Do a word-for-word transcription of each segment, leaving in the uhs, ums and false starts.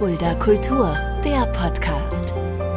Fulda Kultur, der Podcast.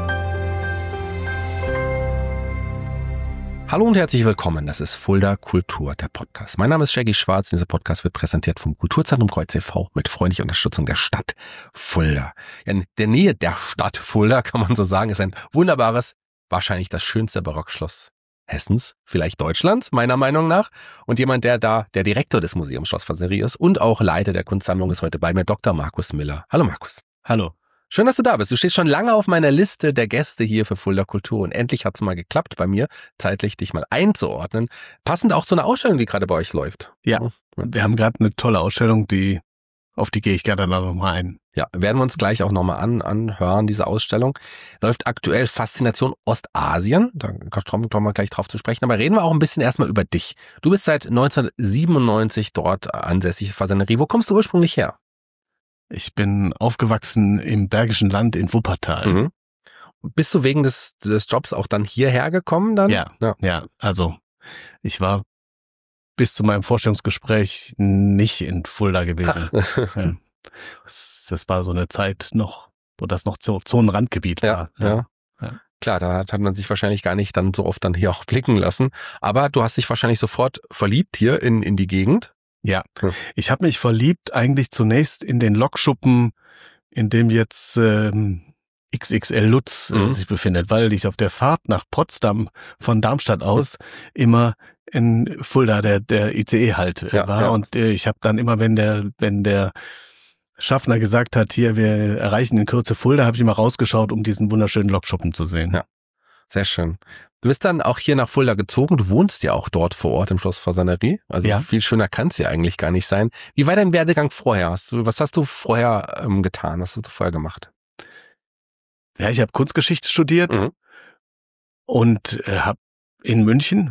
Hallo und herzlich willkommen, das ist Fulda Kultur, der Podcast. Mein Name ist Shaggy Schwarz und dieser Podcast wird präsentiert vom Kulturzentrum Kreuz e V mit freundlicher Unterstützung der Stadt Fulda. In der Nähe der Stadt Fulda, kann man so sagen, ist ein wunderbares, wahrscheinlich das schönste Barockschloss Hessens, vielleicht Deutschlands, meiner Meinung nach. Und jemand, der da der Direktor des Museums Schlossfasanerie ist und auch Leiter der Kunstsammlung, ist heute bei mir, Doktor Markus Miller. Hallo Markus. Hallo. Schön, dass du da bist. Du stehst schon lange auf meiner Liste der Gäste hier für Fulda Kultur und endlich hat es mal geklappt bei mir, zeitlich dich mal einzuordnen. Passend auch zu einer Ausstellung, die gerade bei euch läuft. Ja, wir haben gerade eine tolle Ausstellung, die auf die gehe ich gerne noch mal ein. Ja, werden wir uns gleich auch nochmal an, anhören, diese Ausstellung. Läuft aktuell Faszination Ostasien, da kommen wir gleich drauf zu sprechen, aber reden wir auch ein bisschen erstmal über dich. Du bist seit neunzehnhundertsiebenundneunzig dort ansässig, Fasanerie. Wo kommst du ursprünglich her? Ich bin aufgewachsen im Bergischen Land in Wuppertal. Mhm. Bist du wegen des, des Jobs auch dann hierher gekommen dann? Ja, ja, ja, also ich war bis zu meinem Vorstellungsgespräch nicht in Fulda gewesen. Ja. Das, das war so eine Zeit noch, wo das noch Zonenrandgebiet war. Ja, ja. ja. Klar, da hat man sich wahrscheinlich gar nicht dann so oft dann hier auch blicken lassen. Aber du hast dich wahrscheinlich sofort verliebt hier in, in die Gegend. Ja, ich habe mich verliebt eigentlich zunächst in den Lokschuppen, in dem jetzt ähm, X X L Lutz äh, mhm. sich befindet, weil ich auf der Fahrt nach Potsdam von Darmstadt aus immer in Fulda der der I C E halt äh, ja, war ja. und äh, ich habe dann immer, wenn der wenn der Schaffner gesagt hat, hier wir erreichen in Kürze Fulda, habe ich immer rausgeschaut, um diesen wunderschönen Lokschuppen zu sehen. Ja, sehr schön. Du bist dann auch hier nach Fulda gezogen. Du wohnst ja auch dort vor Ort im Schloss Fasanerie. Also ja. viel schöner kann es ja eigentlich gar nicht sein. Wie war dein Werdegang vorher? Hast du, was hast du vorher ähm, getan? Was hast du vorher gemacht? Ja, ich habe Kunstgeschichte studiert mhm. und äh, habe in München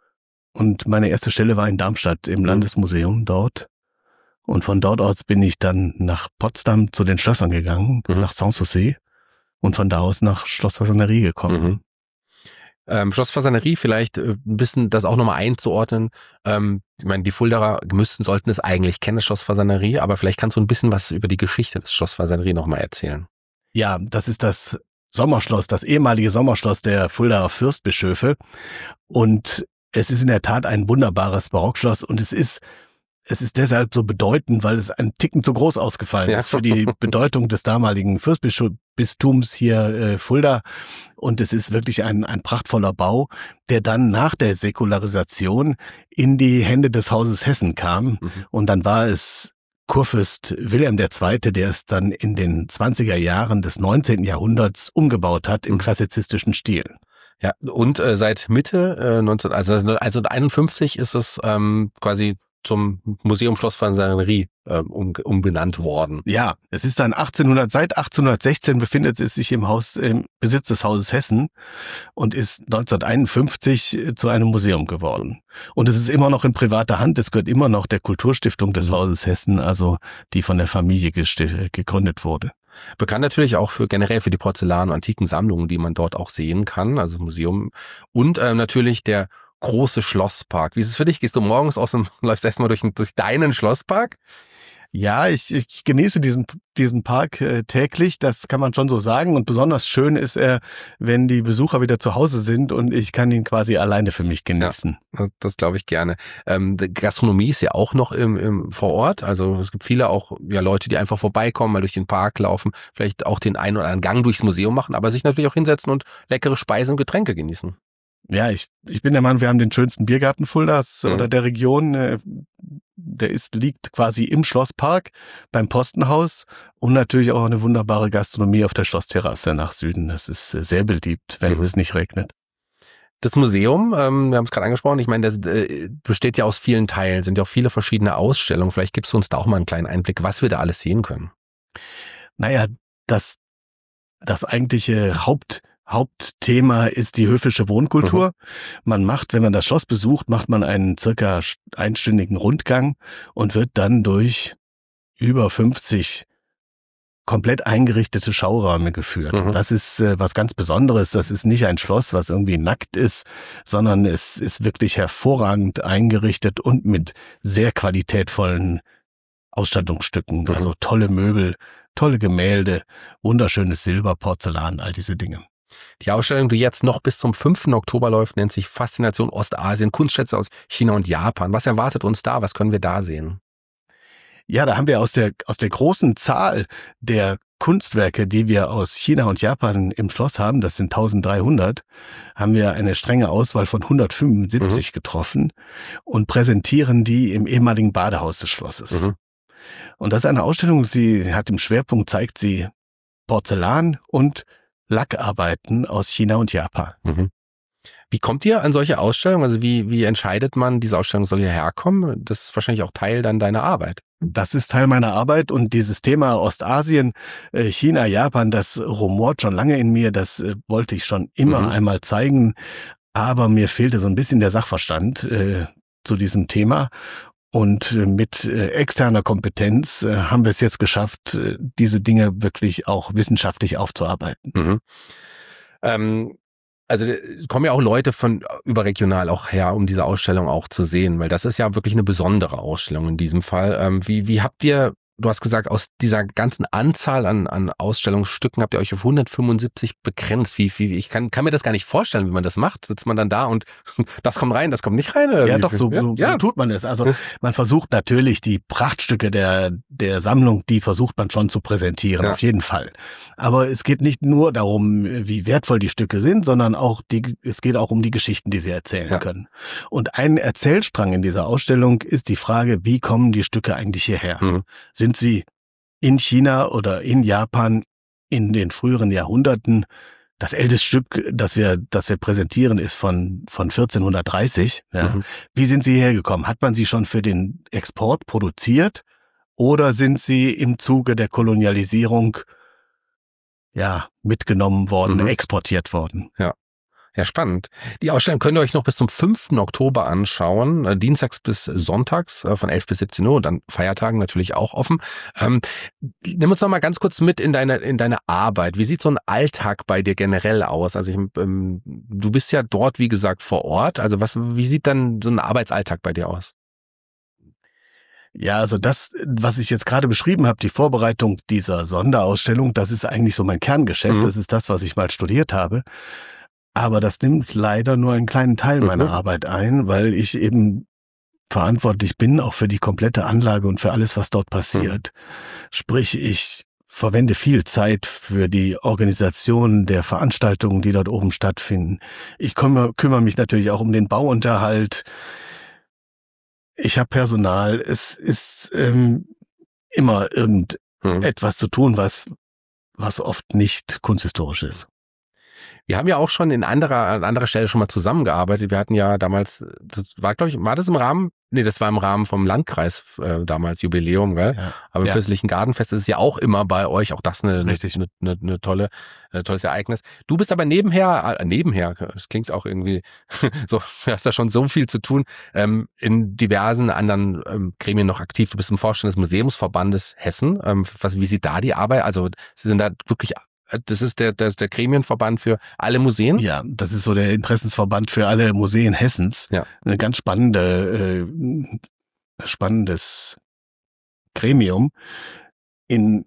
und meine erste Stelle war in Darmstadt im mhm. Landesmuseum dort. Und von dort aus bin ich dann nach Potsdam zu den Schlössern gegangen, mhm. nach Sanssouci und von da aus nach Schloss Fasanerie gekommen. Mhm. Ähm, Schloss Fasanerie, vielleicht äh, ein bisschen das auch nochmal einzuordnen. Ähm, ich meine, die Fuldaer müssten, sollten es eigentlich kennen, das Schloss Fasanerie, aber vielleicht kannst du ein bisschen was über die Geschichte des Schloss Fasanerie nochmal erzählen. Ja, das ist das Sommerschloss, das ehemalige Sommerschloss der Fuldaer Fürstbischöfe. Und es ist in der Tat ein wunderbares Barockschloss und es ist Es ist deshalb so bedeutend, weil es ein Ticken zu groß ausgefallen ja. ist für die Bedeutung des damaligen Fürstbistums hier äh, Fulda. Und es ist wirklich ein, ein prachtvoller Bau, der dann nach der Säkularisation in die Hände des Hauses Hessen kam. Mhm. Und dann war es Kurfürst Wilhelm der Zweite, der es dann in den zwanziger Jahren des neunzehnten Jahrhunderts umgebaut hat im klassizistischen Stil. Ja, und äh, seit Mitte äh, neunzehn, also neunzehnhunderteinundfünfzig ist es ähm, quasi zum Museum Schloss Fasanerie äh, um, umbenannt worden. Ja, es ist dann achtzehnhundert, seit achtzehnhundertsechzehn befindet es sich im Haus, im Besitz des Hauses Hessen und ist neunzehnhunderteinundfünfzig zu einem Museum geworden. Und es ist immer noch in privater Hand, es gehört immer noch der Kulturstiftung des mhm. Hauses Hessen, also die von der Familie gest- gegründet wurde. Bekannt natürlich auch für generell für die Porzellan- und antiken Sammlungen, die man dort auch sehen kann, also das Museum. Und äh, natürlich der große Schlosspark. Wie ist es für dich? Gehst du morgens aus dem, läufst erstmal durch, durch deinen Schlosspark? Ja, ich, ich genieße diesen diesen Park äh, täglich, das kann man schon so sagen. Und besonders schön ist er, wenn die Besucher wieder zu Hause sind und ich kann ihn quasi alleine für mich genießen. Ja, das glaube ich gerne. Ähm, Gastronomie ist ja auch noch im, im vor Ort. Also es gibt viele auch ja Leute, die einfach vorbeikommen, mal durch den Park laufen, vielleicht auch den einen oder anderen Gang durchs Museum machen, aber sich natürlich auch hinsetzen und leckere Speisen und Getränke genießen. Ja, ich ich bin der Meinung, wir haben den schönsten Biergarten Fuldas mhm. oder der Region. Der ist liegt quasi im Schlosspark beim Postenhaus und natürlich auch eine wunderbare Gastronomie auf der Schlossterrasse nach Süden. Das ist sehr beliebt, wenn mhm. es nicht regnet. Das Museum, ähm, wir haben es gerade angesprochen, ich meine, das äh, besteht ja aus vielen Teilen, sind ja auch viele verschiedene Ausstellungen. Vielleicht gibst du uns da auch mal einen kleinen Einblick, was wir da alles sehen können. Naja, das, das eigentliche Haupt Hauptthema ist die höfische Wohnkultur. Mhm. Man macht, wenn man das Schloss besucht, macht man einen circa einstündigen Rundgang und wird dann durch über fünfzig komplett eingerichtete Schauräume geführt. Mhm. Das ist äh, was ganz Besonderes. Das ist nicht ein Schloss, was irgendwie nackt ist, sondern es ist wirklich hervorragend eingerichtet und mit sehr qualitätvollen Ausstattungsstücken. Mhm. Also tolle Möbel, tolle Gemälde, wunderschönes Silber, Porzellan, all diese Dinge. Die Ausstellung, die jetzt noch bis zum fünften Oktober läuft, nennt sich Faszination Ostasien, Kunstschätze aus China und Japan. Was erwartet uns da? Was können wir da sehen? Ja, da haben wir aus der, aus der großen Zahl der Kunstwerke, die wir aus China und Japan im Schloss haben, das sind eintausenddreihundert, haben wir eine strenge Auswahl von hundertfünfundsiebzig mhm. getroffen und präsentieren die im ehemaligen Badehaus des Schlosses. Mhm. Und das ist eine Ausstellung, sie hat im Schwerpunkt, zeigt sie Porzellan und Lackarbeiten aus China und Japan. Mhm. Wie kommt ihr an solche Ausstellungen? Also wie, wie entscheidet man, diese Ausstellung soll hierher kommen? Das ist wahrscheinlich auch Teil dann deiner Arbeit. Das ist Teil meiner Arbeit und dieses Thema Ostasien, China, Japan, das rumort schon lange in mir, das wollte ich schon immer mhm. einmal zeigen, aber mir fehlte so ein bisschen der Sachverstand äh, zu diesem Thema. Und mit externer Kompetenz haben wir es jetzt geschafft, diese Dinge wirklich auch wissenschaftlich aufzuarbeiten. Mhm. Ähm Also kommen ja auch Leute von überregional auch her, um diese Ausstellung auch zu sehen, weil das ist ja wirklich eine besondere Ausstellung in diesem Fall. Ähm, wie, wie habt ihr, du hast gesagt, aus dieser ganzen Anzahl an, an Ausstellungsstücken habt ihr euch auf hundertfünfundsiebzig begrenzt. Wie, wie, ich kann, kann mir das gar nicht vorstellen, wie man das macht. Sitzt man dann da und das kommt rein, das kommt nicht rein? Ja, wie, doch, so, ja? so, Ja. so tut man es. Also man versucht natürlich die Prachtstücke der, der Sammlung, die versucht man schon zu präsentieren, ja. auf jeden Fall. Aber es geht nicht nur darum, wie wertvoll die Stücke sind, sondern auch die, es geht auch um die Geschichten, die sie erzählen ja. können. Und ein Erzählstrang in dieser Ausstellung ist die Frage, wie kommen die Stücke eigentlich hierher? Mhm. Sind sie in China oder in Japan in den früheren Jahrhunderten? Das älteste Stück, das wir, das wir präsentieren, ist von, von vierzehnhundertdreißig. Ja. Mhm. Wie sind sie hergekommen? Hat man sie schon für den Export produziert? Oder sind sie im Zuge der Kolonialisierung, ja, mitgenommen worden, mhm. exportiert worden? Ja. Ja, spannend. Die Ausstellung könnt ihr euch noch bis zum fünften Oktober anschauen, äh, dienstags bis sonntags äh, von elf bis siebzehn Uhr und dann Feiertagen natürlich auch offen. Ähm, nimm uns noch mal ganz kurz mit in deine in deine Arbeit. Wie sieht so ein Alltag bei dir generell aus? Also ich, ähm, du bist ja dort, wie gesagt, vor Ort. Also was, wie sieht dann so ein Arbeitsalltag bei dir aus? Ja, also das, was ich jetzt gerade beschrieben habe, die Vorbereitung dieser Sonderausstellung, das ist eigentlich so mein Kerngeschäft. Mhm. Das ist das, was ich mal studiert habe. Aber das nimmt leider nur einen kleinen Teil meiner mhm. Arbeit ein, weil ich eben verantwortlich bin, auch für die komplette Anlage und für alles, was dort passiert. Mhm. Sprich, ich verwende viel Zeit für die Organisation der Veranstaltungen, die dort oben stattfinden. Ich kümmere, kümmere mich natürlich auch um den Bauunterhalt. Ich habe Personal. Es ist ähm, immer irgendetwas mhm. zu tun, was, was oft nicht kunsthistorisch ist. Wir haben ja auch schon in anderer, an anderer Stelle schon mal zusammengearbeitet. Wir hatten ja damals, das war, glaube ich, war das im Rahmen? Nee, das war im Rahmen vom Landkreis äh, damals, Jubiläum, gell? Ja. Aber im ja. Fürstlichen Gartenfest ist es ja auch immer bei euch, auch das eine, eine, eine, eine tolle, äh, tolles Ereignis. Du bist aber nebenher, äh, nebenher, das klingt auch irgendwie so, du hast ja schon so viel zu tun, ähm, in diversen anderen ähm, Gremien noch aktiv. Du bist im Vorstand des Museumsverbandes Hessen. Ähm, was, wie sieht da die Arbeit? Also, sie sind da wirklich Das ist der, das ist der Gremienverband für alle Museen? Ja, das ist so der Interessensverband für alle Museen Hessens. Ja. Eine ganz spannende, äh, spannendes Gremium. In,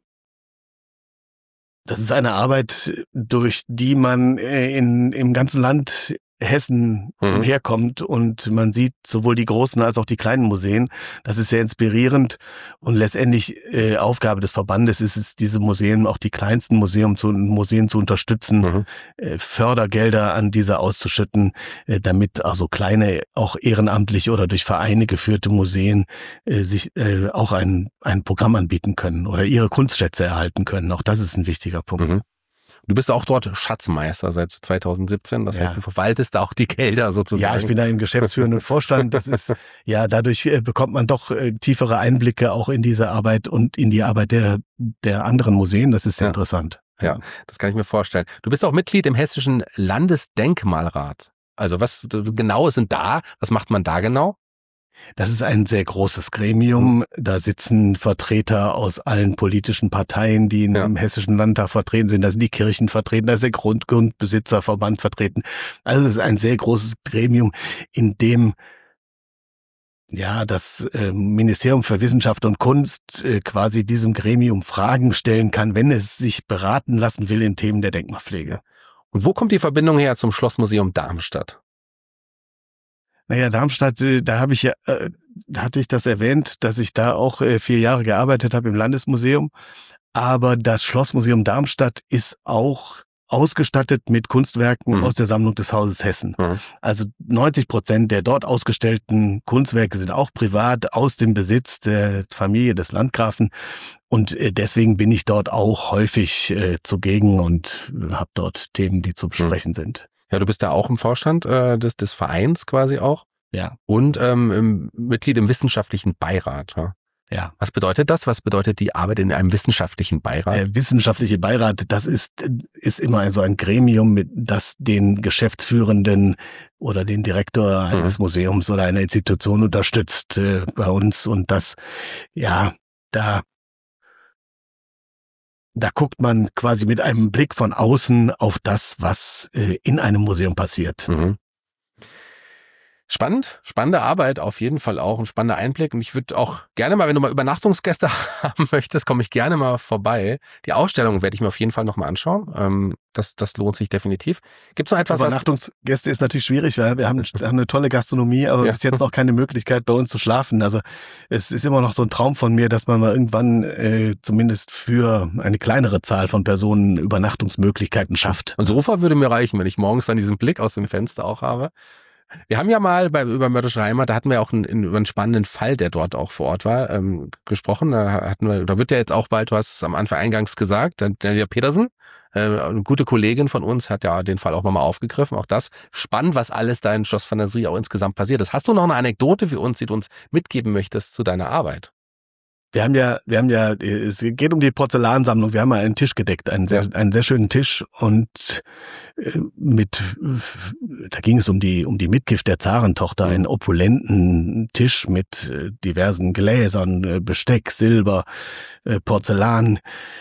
das ist eine Arbeit, durch die man in, im ganzen Land Hessen mhm. herkommt und man sieht sowohl die großen als auch die kleinen Museen. Das ist sehr inspirierend und letztendlich äh, Aufgabe des Verbandes ist es, diese Museen, auch die kleinsten Museen zu, Museen zu unterstützen, mhm. äh, Fördergelder an diese auszuschütten, äh, damit also kleine, auch ehrenamtlich oder durch Vereine geführte Museen äh, sich äh, auch ein, ein Programm anbieten können oder ihre Kunstschätze erhalten können. Auch das ist ein wichtiger Punkt. Mhm. Du bist auch dort Schatzmeister seit zweitausendsiebzehn, das ja. heißt, du verwaltest auch die Gelder sozusagen. Ja, ich bin da im geschäftsführenden Vorstand. Das ist, ja, dadurch bekommt man doch äh, tiefere Einblicke auch in diese Arbeit und in die Arbeit der, der anderen Museen. Das ist sehr ja. interessant. Ja, das kann ich mir vorstellen. Du bist auch Mitglied im Hessischen Landesdenkmalrat. Also was genau sind da? Was macht man da genau? Das ist ein sehr großes Gremium. Da sitzen Vertreter aus allen politischen Parteien, die ja. im Hessischen Landtag vertreten sind. Da sind die Kirchen vertreten, da ist der Grund- Grundbesitzerverband vertreten. Also es ist ein sehr großes Gremium, in dem ja, das äh, Ministerium für Wissenschaft und Kunst äh, quasi diesem Gremium Fragen stellen kann, wenn es sich beraten lassen will in Themen der Denkmalpflege. Und wo kommt die Verbindung her zum Schlossmuseum Darmstadt? Naja, Darmstadt, äh, da habe ich ja, äh, da hatte ich das erwähnt, dass ich da auch äh, vier Jahre gearbeitet habe im Landesmuseum. Aber das Schlossmuseum Darmstadt ist auch ausgestattet mit Kunstwerken mhm. aus der Sammlung des Hauses Hessen. Mhm. Also neunzig Prozent der dort ausgestellten Kunstwerke sind auch privat aus dem Besitz der Familie des Landgrafen. Und deswegen bin ich dort auch häufig äh, zugegen und habe dort Themen, die zu besprechen mhm. sind. Ja, du bist da auch im Vorstand äh, des, des Vereins quasi auch. Ja. Und ähm, Mitglied im wissenschaftlichen Beirat. Ja. Ja. Was bedeutet das? Was bedeutet die Arbeit in einem wissenschaftlichen Beirat? Der wissenschaftliche Beirat, das ist, ist immer so ein Gremium, mit, das den Geschäftsführenden oder den Direktor eines mhm. Museums oder einer Institution unterstützt äh, bei uns. Und das, ja, da, da guckt man quasi mit einem Blick von außen auf das, was äh, in einem Museum passiert. Mhm. Spannend, spannende Arbeit auf jeden Fall auch, ein spannender Einblick und ich würde auch gerne mal, wenn du mal Übernachtungsgäste haben möchtest, komme ich gerne mal vorbei. Die Ausstellung werde ich mir auf jeden Fall nochmal anschauen, ähm, das, das lohnt sich definitiv. Gibt es noch etwas, Übernachtungsgäste ist natürlich schwierig, weil wir haben, haben eine tolle Gastronomie, aber ja. bis jetzt noch keine Möglichkeit bei uns zu schlafen. Also es ist immer noch so ein Traum von mir, dass man mal irgendwann äh, zumindest für eine kleinere Zahl von Personen Übernachtungsmöglichkeiten schafft. Ein Sofa würde mir reichen, wenn ich morgens dann diesen Blick aus dem Fenster auch habe. Wir haben ja mal bei über Mörderische Heimat, da hatten wir auch einen, über einen spannenden Fall, der dort auch vor Ort war, ähm, gesprochen. Da hatten wir, da wird ja jetzt auch bald, du hast es am Anfang eingangs gesagt, Daniela Petersen, äh, eine gute Kollegin von uns, hat ja den Fall auch nochmal aufgegriffen. Auch das spannend, was alles da in Schloss Phantasie auch insgesamt passiert ist. Hast du noch eine Anekdote für uns, die du uns mitgeben möchtest zu deiner Arbeit? Wir haben ja, wir haben ja, es geht um die Porzellansammlung. Wir haben mal einen Tisch gedeckt, einen sehr, einen sehr schönen Tisch und mit, da ging es um die, um die Mitgift der Zarentochter, einen opulenten Tisch mit diversen Gläsern, Besteck, Silber, Porzellan.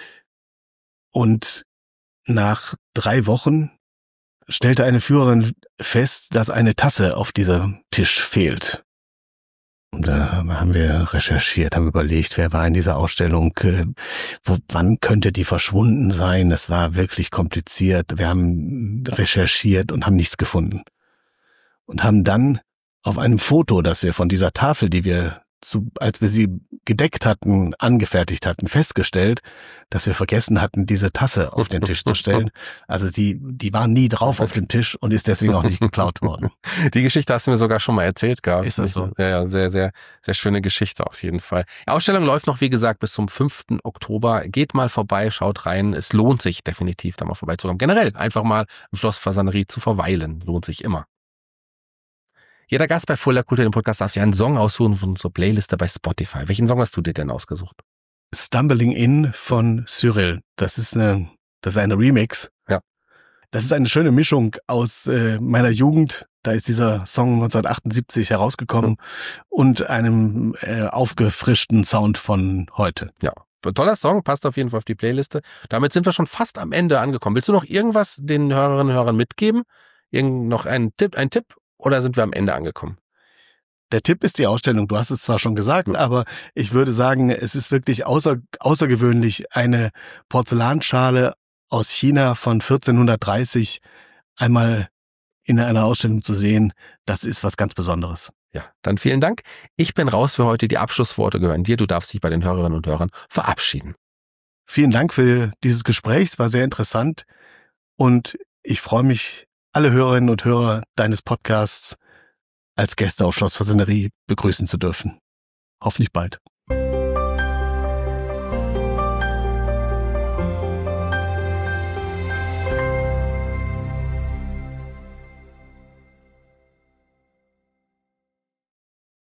Und nach drei Wochen stellte eine Führerin fest, dass eine Tasse auf diesem Tisch fehlt. Und da haben wir recherchiert, haben überlegt, wer war in dieser Ausstellung, äh, wo, wann könnte die verschwunden sein. Das war wirklich kompliziert. Wir haben recherchiert und haben nichts gefunden. Und haben dann auf einem Foto, das wir von dieser Tafel, die wir, zu, als wir sie gedeckt hatten, angefertigt hatten, festgestellt, dass wir vergessen hatten, diese Tasse auf den Tisch zu stellen. Also die, die war nie drauf auf dem Tisch und ist deswegen auch nicht geklaut worden. Die Geschichte hast du mir sogar schon mal erzählt gehabt. Ist das so? Ja, ja, sehr, sehr, sehr schöne Geschichte auf jeden Fall. Die Ausstellung läuft noch, wie gesagt, bis zum fünften Oktober. Geht mal vorbei, schaut rein. Es lohnt sich definitiv, da mal vorbeizukommen. Generell einfach mal im Schloss Phantasie zu verweilen. Lohnt sich immer. Jeder Gast bei Fulda Kultur, dem Podcast, darf sich einen Song aussuchen von unserer Playliste bei Spotify. Welchen Song hast du dir denn ausgesucht? Stumbling In von Cyril. Das ist eine, das ist eine Remix. Ja. Das ist eine schöne Mischung aus äh, meiner Jugend. Da ist dieser Song neunzehnhundertachtundsiebzig herausgekommen mhm. und einem äh, aufgefrischten Sound von heute. Ja. Toller Song, passt auf jeden Fall auf die Playliste. Damit sind wir schon fast am Ende angekommen. Willst du noch irgendwas den Hörerinnen und Hörern mitgeben? Irgend noch einen Tipp, ein Tipp? Oder sind wir am Ende angekommen? Der Tipp ist die Ausstellung. Du hast es zwar schon gesagt, ja. aber ich würde sagen, es ist wirklich außer, außergewöhnlich, eine Porzellanschale aus China von vierzehnhundertdreißig einmal in einer Ausstellung zu sehen. Das ist was ganz Besonderes. Ja, dann vielen Dank. Ich bin raus für heute. Die Abschlussworte gehören dir. Du darfst dich bei den Hörerinnen und Hörern verabschieden. Vielen Dank für dieses Gespräch. Es war sehr interessant und ich freue mich, alle Hörerinnen und Hörer deines Podcasts als Gäste auf Schloss Phantasie begrüßen zu dürfen. Hoffentlich bald.